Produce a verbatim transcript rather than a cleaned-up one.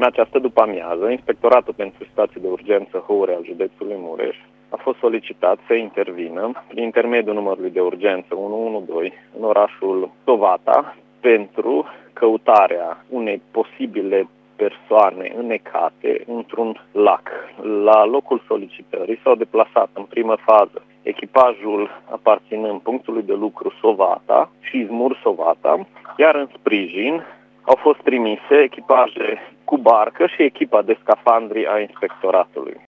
În această după-amiază, Inspectoratul pentru Situații de Urgență Hăure al județului Mureș a fost solicitat să intervină prin intermediul numărului de urgență unu unu doi în orașul Sovata pentru căutarea unei posibile persoane înnecate într-un lac. La locul solicitării s-au deplasat în primă fază echipajul aparținând punctului de lucru Sovata și Izmur Sovata, iar în sprijin au fost trimise echipaje cu barcă și echipa de scafandri a inspectoratului.